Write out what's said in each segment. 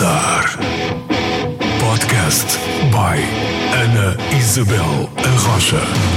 Rockstar. Podcast by Ana Isabel Arrocha.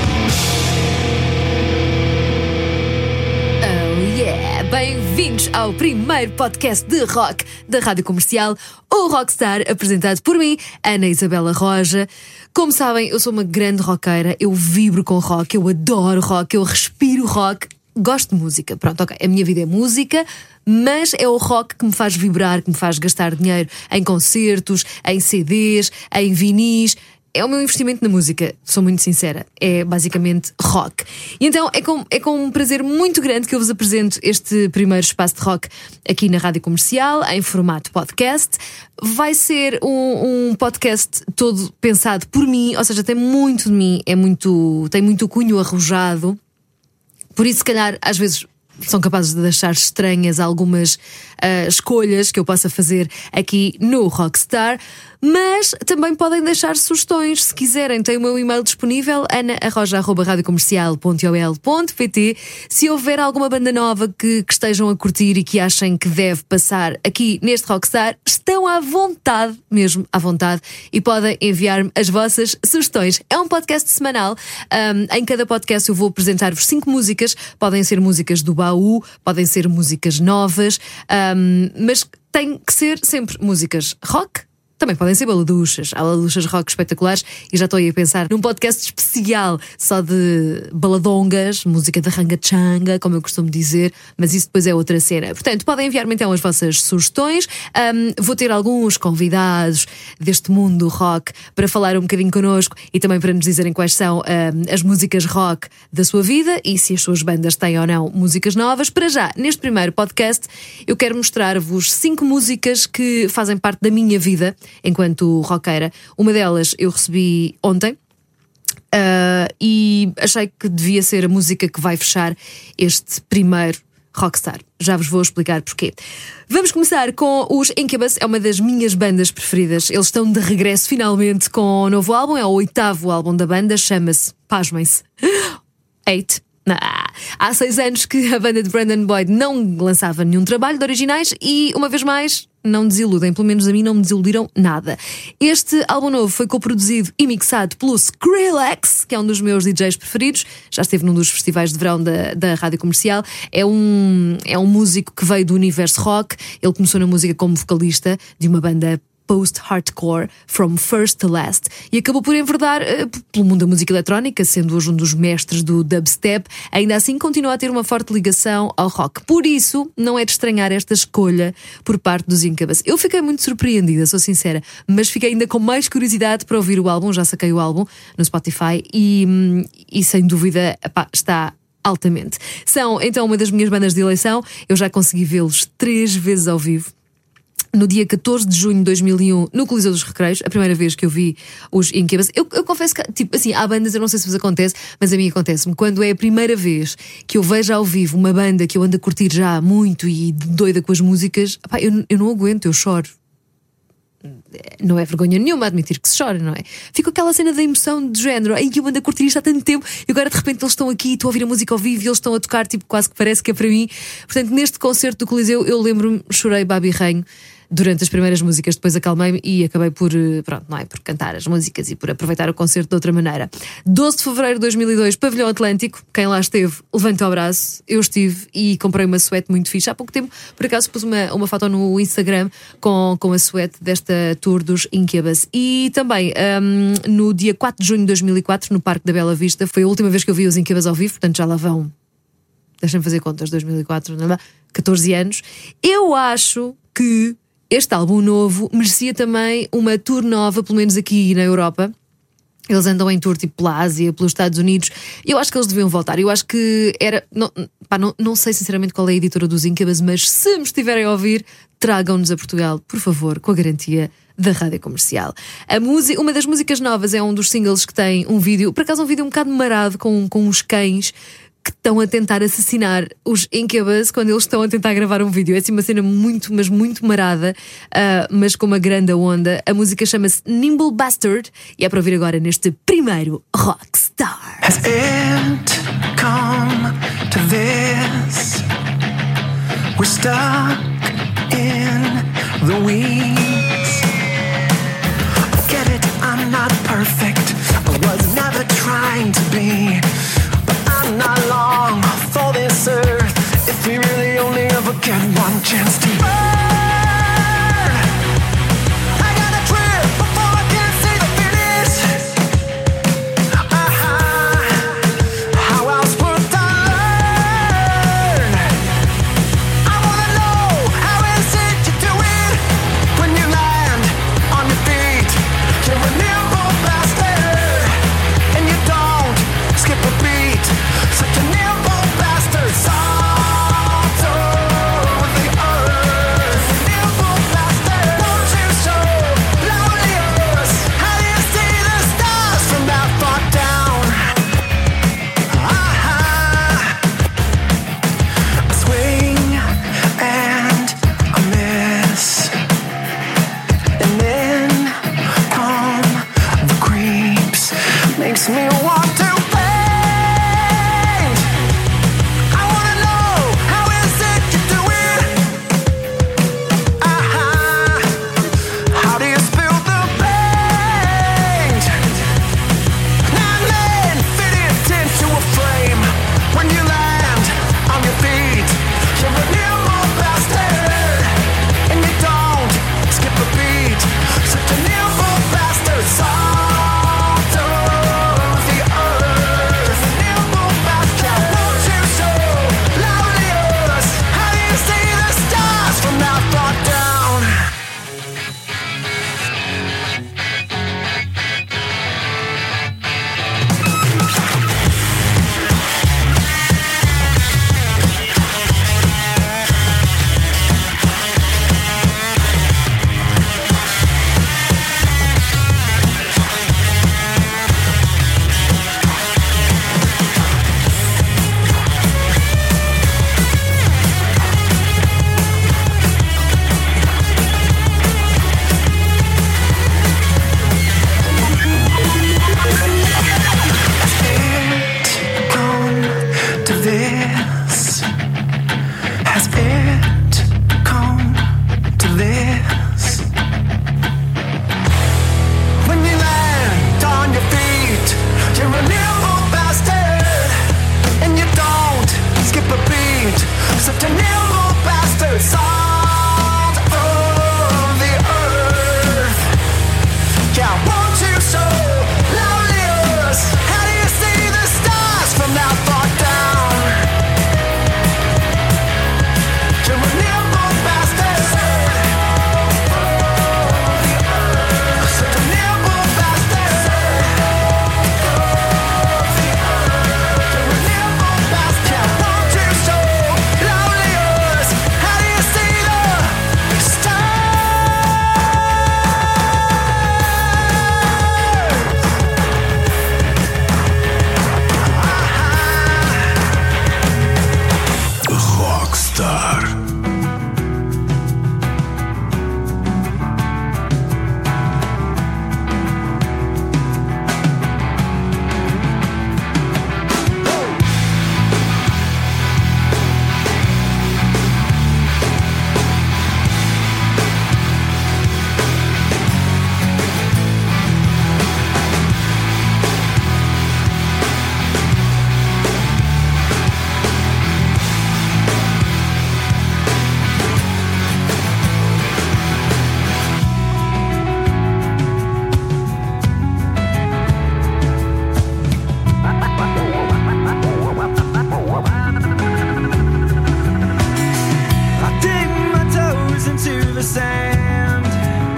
Oh yeah! Bem-vindos ao primeiro podcast de rock da Rádio Comercial, o Rockstar, apresentado por mim, Ana Isabel Arrocha. Como sabem, eu sou uma grande roqueira, eu vibro com rock, eu adoro rock, eu respiro rock. Gosto de música, pronto, ok, a minha vida é música, mas é o rock que me faz vibrar, que me faz gastar dinheiro em concertos, em CDs, em vinis. É o meu investimento na música, sou muito sincera, é basicamente rock. E então é com um prazer muito grande que eu vos apresento este primeiro espaço de rock aqui na Rádio Comercial, em formato podcast. Vai ser um podcast todo pensado por mim, ou seja, tem muito de mim, tem muito cunho arrojado. Por isso, se calhar, às vezes são capazes de deixar estranhas algumas escolhas que eu possa fazer aqui no Rockstar, mas também podem deixar sugestões se quiserem. Tem o meu e-mail disponível, ana@radiocomercial.ol.pt. Se houver alguma banda nova que estejam a curtir e que achem que deve passar aqui neste Rockstar, estão à vontade, mesmo à vontade, e podem enviar-me as vossas sugestões. É um podcast semanal. Em cada podcast eu vou apresentar-vos 5 músicas. Podem ser músicas do baú, podem ser músicas novas, mas tem que ser sempre músicas rock. Também podem ser baladuchas, há baladuchas rock espetaculares, e já estou aí a pensar num podcast especial só de baladongas, música de ranga-changa, como eu costumo dizer, mas isso depois é outra cena. Portanto, podem enviar-me então as vossas sugestões. Vou ter alguns convidados deste mundo do rock para falar um bocadinho connosco e também para nos dizerem quais são as músicas rock da sua vida e se as suas bandas têm ou não músicas novas. Para já, neste primeiro podcast, eu quero mostrar-vos 5 músicas que fazem parte da minha vida enquanto roqueira. Uma delas eu recebi ontem e achei que devia ser a música que vai fechar este primeiro Rockstar. Já vos vou explicar porquê. Vamos começar com os Incubus, é uma das minhas bandas preferidas. Eles estão de regresso finalmente com um novo álbum, é o 8º álbum da banda, chama-se, pasmem-se, 8. Há 6 anos que a banda de Brandon Boyd não lançava nenhum trabalho de originais e, uma vez mais, não desiludem, pelo menos a mim não me desiludiram nada. Este álbum novo foi coproduzido e mixado pelo Skrillex, que é um dos meus DJs preferidos, já esteve num dos festivais de verão da Rádio Comercial. É um músico que veio do universo rock. Ele começou na música como vocalista de uma banda post-hardcore, from first to last, e acabou por enverdar pelo mundo da música eletrónica, sendo hoje um dos mestres do dubstep. Ainda assim continua a ter uma forte ligação ao rock. Por isso, não é de estranhar esta escolha por parte dos Incubus. Eu fiquei muito surpreendida, sou sincera, mas fiquei ainda com mais curiosidade para ouvir o álbum. Já saquei o álbum no Spotify e sem dúvida, está altamente. São então uma das minhas bandas de eleição. Eu já consegui vê-los 3 vezes ao vivo. No dia 14 de junho de 2001, no Coliseu dos Recreios, a primeira vez que eu vi os Incubus. Eu confesso que, tipo assim, há bandas, eu não sei se vos acontece, mas a mim acontece-me. Quando é a primeira vez que eu vejo ao vivo uma banda que eu ando a curtir já muito e doida com as músicas, eu não aguento, eu choro. Não é vergonha nenhuma admitir que se chora, não é? Fico aquela cena da emoção de género em que eu ando a curtir isto há tanto tempo e agora de repente eles estão aqui, estou a ouvir a música ao vivo e eles estão a tocar, tipo, quase que parece que é para mim. Portanto, neste concerto do Coliseu, eu lembro-me, chorei babirranho durante as primeiras músicas, depois acalmei-me e acabei por cantar as músicas e por aproveitar o concerto de outra maneira. 12 de fevereiro de 2002, Pavilhão Atlântico. Quem lá esteve, levanta o braço. Eu estive e comprei uma suéte muito fixe. Há pouco tempo, por acaso, pus uma foto no Instagram com a suéte desta tour dos Incubus. E também, no dia 4 de junho de 2004, no Parque da Bela Vista, foi a última vez que eu vi os Incubus ao vivo, portanto já lá vão, deixem-me fazer contas, 2004, não é? 14 anos. Eu acho que este álbum novo merecia também uma tour nova, pelo menos aqui na Europa. Eles andam em tour tipo pela Ásia, pelos Estados Unidos. Eu acho que eles deviam voltar. Eu acho que era... Não sei sinceramente qual é a editora dos Incubus, mas se me estiverem a ouvir, tragam-nos a Portugal, por favor, com a garantia da Rádio Comercial. Uma das músicas novas é um dos singles que tem um vídeo, por acaso um vídeo um bocado marado, com uns cães que estão a tentar assassinar os Incubus quando eles estão a tentar gravar um vídeo. É assim uma cena muito, mas muito marada, mas com uma grande onda. A música chama-se Nimble Bastard e é para ouvir agora neste primeiro Rockstar. Has it come to this? We're stuck in the weeds. chance to burn. I gotta trip before I can see the finish. How else would I learn? I wanna know, how is it you do it when you land on your feet? You're a nimble bastard, and you don't skip a beat. Such a nimble bastard, salt of the earth. Nimble bastard, won't you show loudly us? How do you see the stars from that far down? A swing and a miss, and then come the creeps. Makes me want to faint. I wanna know, how is it you do it? How do you spill the paint? And then fit it into a frame. When you land on your feet, you're a nimble bastard, and you don't skip a beat. Such a nimble bastard, salt of the earth. Nimble bastard, won't you show loudly us? How do you see the stars from that far down? Has it come to this? When you land on your feet, you're a nimble bastard, and you don't skip a beat. Such a nimble bastard, salt of the earth. Yeah, won't you show loudly us? How do you see the stars from that far down? You're a nimble bastard. Such a nimble bastard. You're a nimble bastard. Yeah, won't you show loudly us? How do you see the stars? Rockstar. I dig my toes into the sand.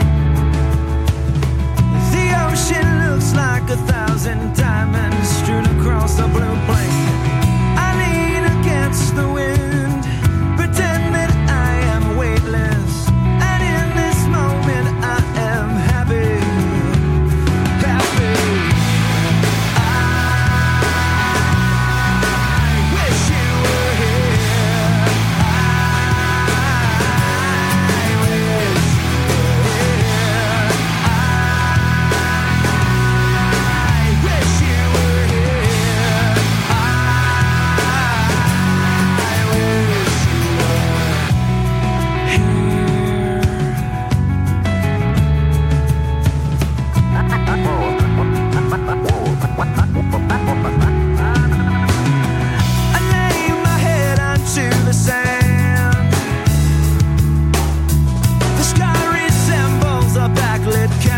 The ocean looks like 1,000 diamonds strewn across the blue blanket. I lean against the wind, pretend that I am weightless, and in this moment I am happy, happy. I wish you were here. I wish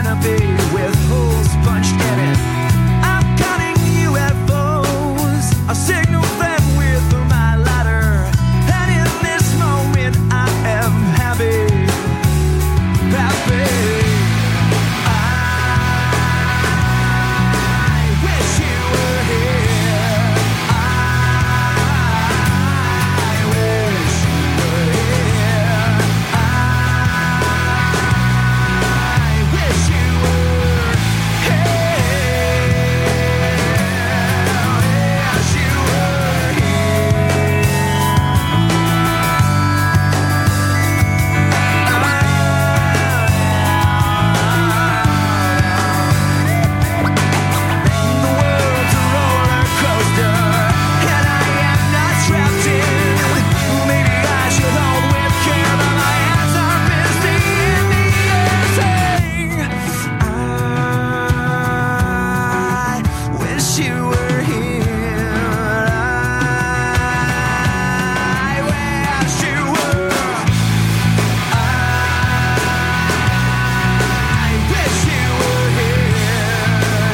canopy with holes punched in it. I'm counting UFOs. I signal them with my ladder. And in this moment I am happy. Happy. I wish you were here. I wish you were here. I wish you were here. Wish you were The world's a roller coaster, and I am not trapped in. Maybe I should hold with care, but my hands are busy in the air saying, I wish you were here. I wish you were. I wish you were here.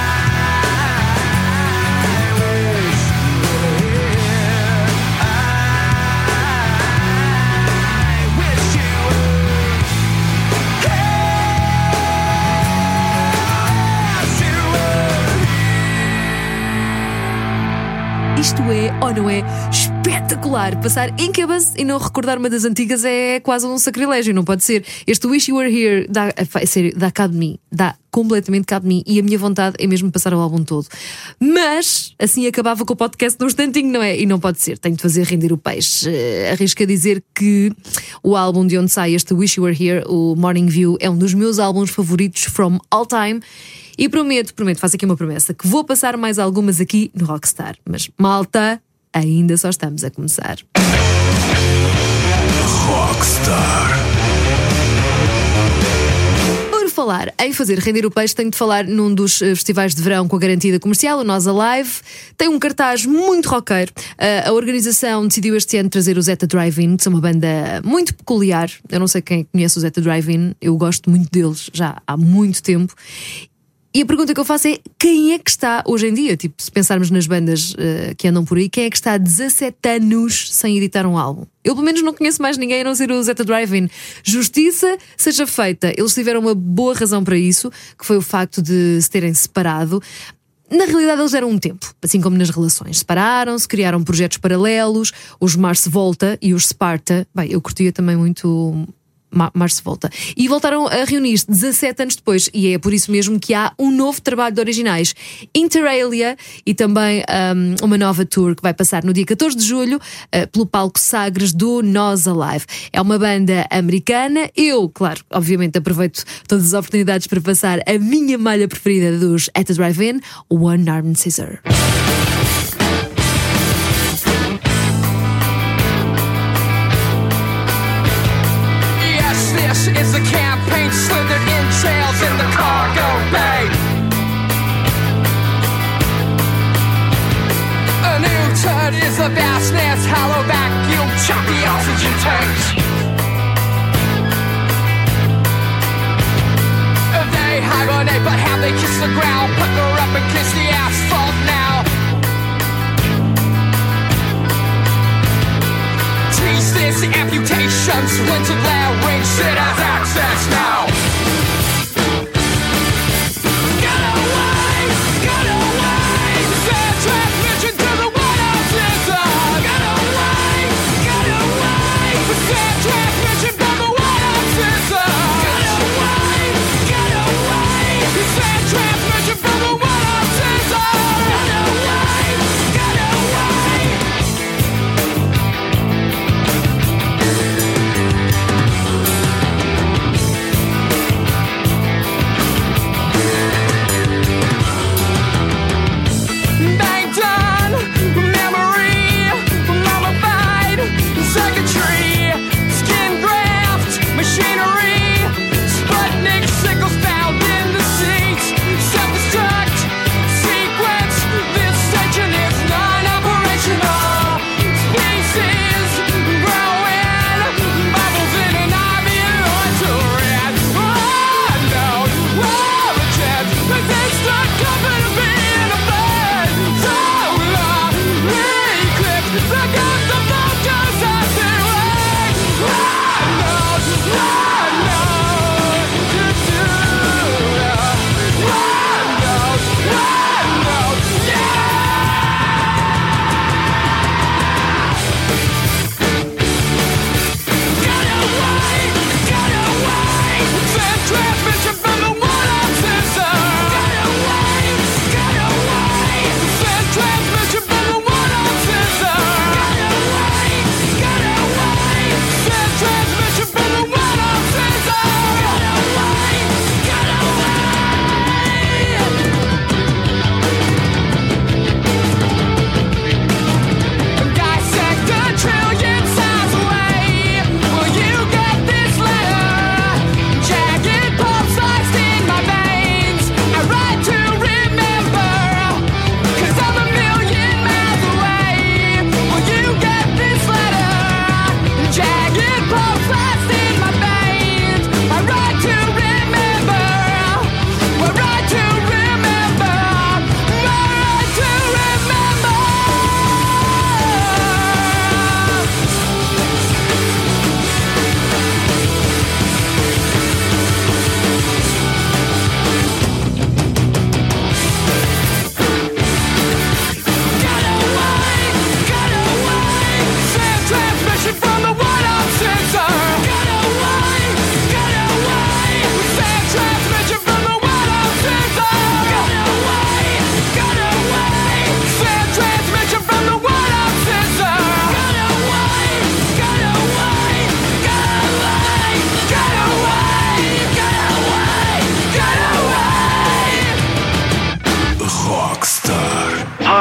I wish you were here. I wish you were. Isto é, ou não é, espetacular. Passar Incubus e não recordar uma das antigas é quase um sacrilégio, não pode ser. Este Wish You Were Here dá, sério, dá cabo de mim. Dá completamente cabo de mim. E a minha vontade é mesmo passar o álbum todo. Mas, assim acabava com o podcast num instantinho, não é? E não pode ser, tenho de fazer render o peixe. Arrisco a dizer que o álbum de onde sai este Wish You Were Here, o Morning View, é um dos meus álbuns favoritos from all time. E prometo, faço aqui uma promessa, que vou passar mais algumas aqui no Rockstar. Mas, malta, ainda só estamos a começar. Rockstar. Por falar em fazer render o peixe, tenho de falar num dos festivais de verão com a garantida comercial, o Nós Alive. Tem um cartaz muito roqueiro. A organização decidiu este ano trazer o Zeta Drive-In, que são uma banda muito peculiar. Eu não sei quem conhece o Zeta Drive-In, eu gosto muito deles já há muito tempo. E a pergunta que eu faço é: quem é que está hoje em dia, tipo, se pensarmos nas bandas que andam por aí, quem é que está há 17 anos sem editar um álbum? Eu pelo menos não conheço mais ninguém a não ser o Zeta Drive-In. Justiça seja feita, eles tiveram uma boa razão para isso, que foi o facto de se terem separado. Na realidade eles deram um tempo, assim como nas relações. Separaram-se, criaram projetos paralelos, os Mars Volta e os Sparta. Bem, eu curtia também muito Mars Volta. E voltaram a reunir-se 17 anos depois. E é por isso mesmo que há um novo trabalho de originais, Inter Alia, e também uma nova tour que vai passar no dia 14 de julho pelo palco Sagres do Nós Alive. É uma banda americana. Eu, claro, obviamente aproveito todas as oportunidades para passar a minha malha preferida dos At the Drive-In, One Armed Scissor. This is the campaign slithered in trails in the cargo bay. A new turd is the vastness, hollow vacuum, chop the oxygen tanks. They hibernate, but how they kiss the ground, pucker up and kiss the asphalt now. Tease this amputation, splintered larynx, it has access now. Get away, send transmission to the White House system. Get away, send transmission from the White House system. Get away, send transmission from the White House system. Get away.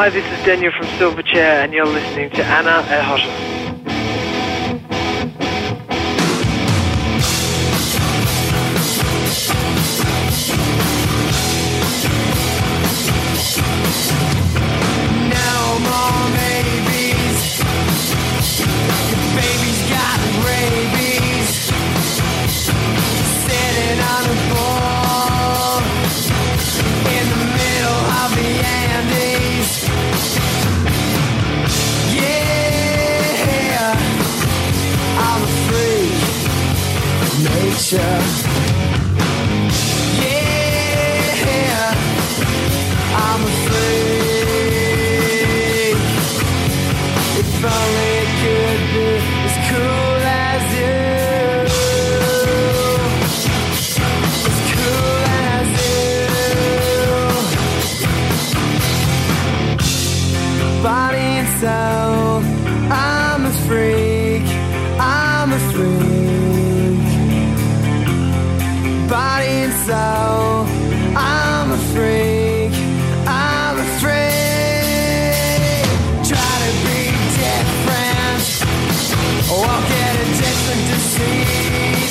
Hi, this is Daniel from Silverchair, and you're listening to Anna at Hotter. No more babies. The baby's got rabies. Sitting on a ball in the middle of the Andes. Yeah, I'm a freak of nature. Yeah, I'm a freak. If only it could be as cool as you. As cool as you. Body and soul, I'm a freak. I'm a freak. Body and soul, I'm a freak. I'm a freak. Try to be different, or get a different disease.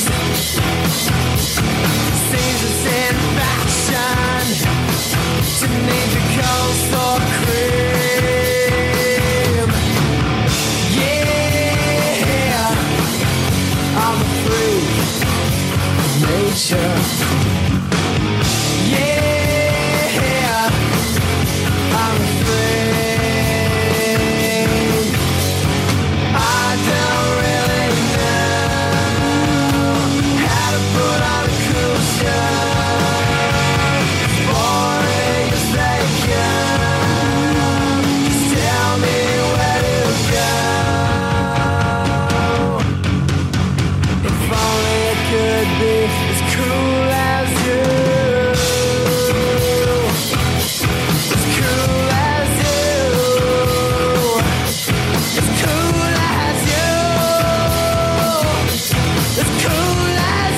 Seems it's in fashion to need the cold sore cream. Yeah, I'm a freak of nature. Yeah, I'm a freak. I don't really know how to put on a cool shirt. Boring as they come. Just tell me where to go. If only it could be as cool as you. As cool as you. As cool as you. As cool as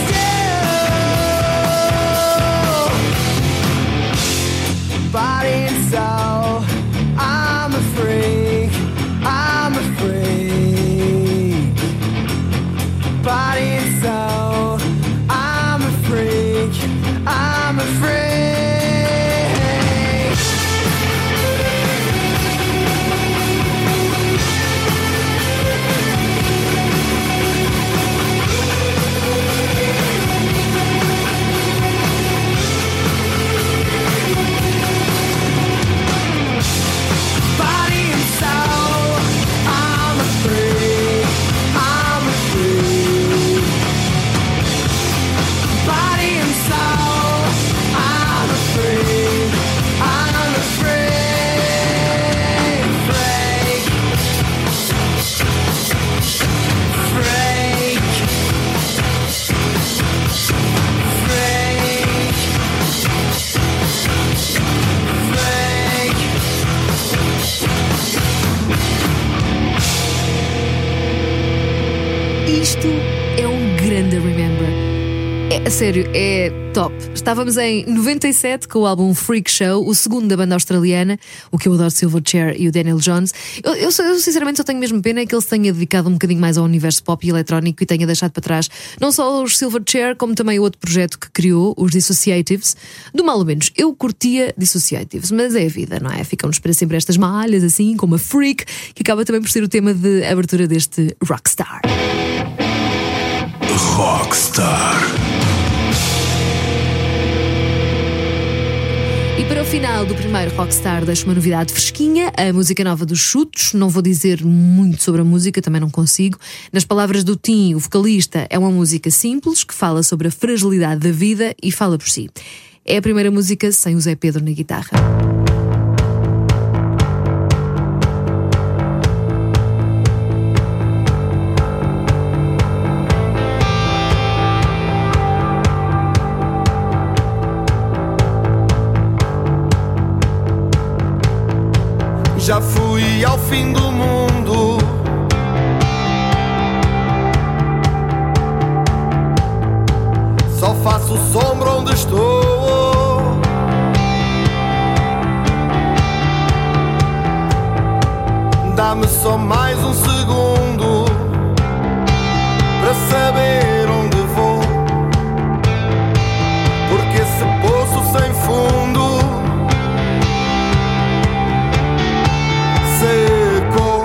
you. Body and soul, I'm a freak. I'm a freak. Body and soul, I'm a freak. I'm a freak. Body and soul, I'm a freak. I'm a freak. Body and soul, I'm a freak. I'm a freak. Freak. Freak. Freak. Isto é um grande Remember. É, a sério, é top. Estávamos em 97 com o álbum Freak Show, o segundo da banda australiana, o que eu adoro, Silverchair e o Daniel Johns. Eu sinceramente só tenho mesmo pena é que ele se tenha dedicado um bocadinho mais ao universo pop e eletrónico e tenha deixado para trás não só os Silverchair, como também o outro projeto que criou, os Dissociatives. Do mal ou menos, eu curtia Dissociatives, mas é a vida, não é? Ficam-nos para sempre estas malhas, assim, como a Freak, que acaba também por ser o tema de abertura deste Rockstar. Rockstar. E para o final do primeiro Rockstar deixo uma novidade fresquinha, a música nova dos Chutos. Não vou dizer muito sobre a música, também não consigo. Nas palavras do Tim, o vocalista, é uma música simples que fala sobre a fragilidade da vida e fala por si. É a primeira música sem o Zé Pedro na guitarra. Já fui ao fim do mundo. Só faço sombra onde estou. Dá-me só mais um segundo para saber onde vou, porque esse poço sem fundo secou.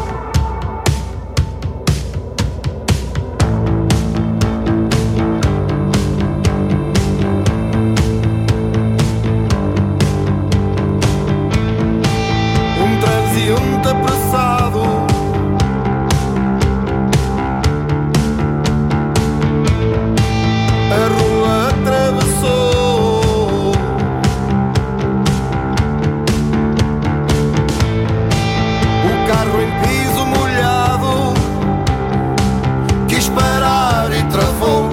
Um transeunte apressado a rua atravessou. O carro em piso molhado quis parar e travou,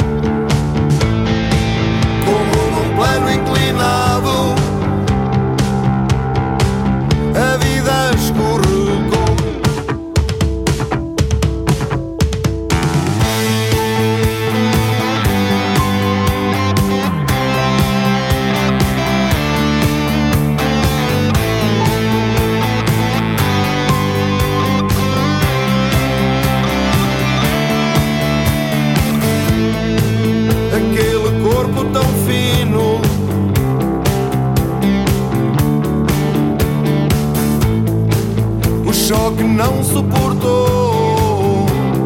como num plano inclinado a vida escorregou. Aquele corpo tão fino o choque não suportou.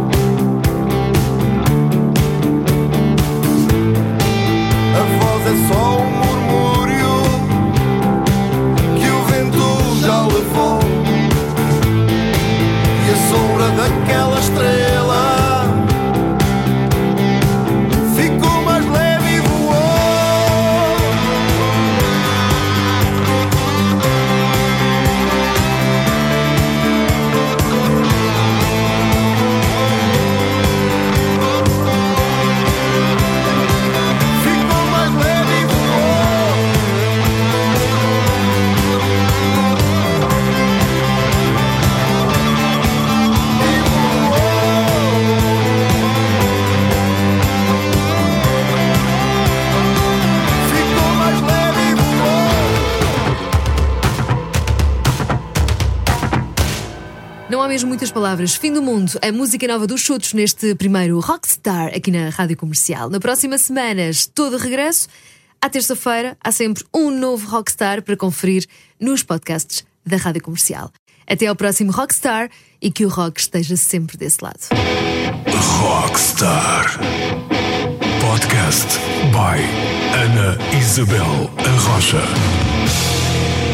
A voz é só um murmúrio que o vento já levou, e a sombra daquela estrela ficou mais leve e voou. Ficou mais leve e voou. E voou. Ficou mais leve e voou. Não há mesmo muitas palavras. Fim do mundo. A música nova dos Chutos neste primeiro Rockstar aqui na Rádio Comercial. Na próxima semana, estou de regresso. À terça-feira, há sempre um novo Rockstar para conferir nos podcasts da Rádio Comercial. Até ao próximo Rockstar e que o rock esteja sempre desse lado. Rockstar. Podcast by Ana Isabel Arrocha.